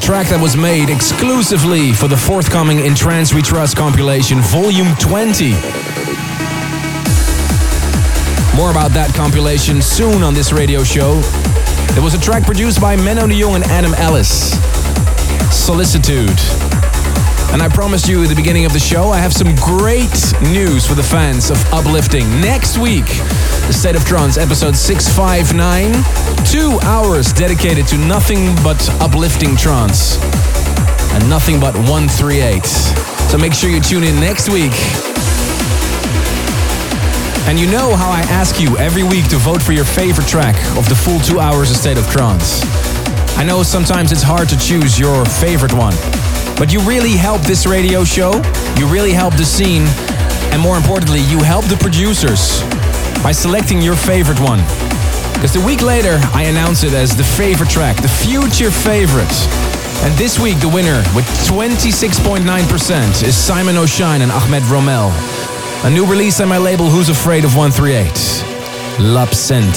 track that was made exclusively for the forthcoming In Trance We Trust compilation Volume 20. More about that compilation soon on this radio show. It was a track produced by Menno de Jong and Adam Ellis. Solicitude. And I promised you at the beginning of the show, I have some great news for the fans of Uplifting. Next week, the State of Trance, episode 659. 2 hours dedicated to nothing but uplifting trance. And nothing but 138. So make sure you tune in next week. And you know how I ask you every week to vote for your favorite track of the full 2 hours of State of Trance. I know sometimes it's hard to choose your favorite one. But you really help this radio show, you really help the scene, and more importantly, you help the producers by selecting your favorite one. Because the week later, I announce it as the favorite track, the future favorite. And this week, the winner with 26.9% is Simon O'Shine and Ahmed Romel. A new release on my label Who's Afraid of 138, L'Absente.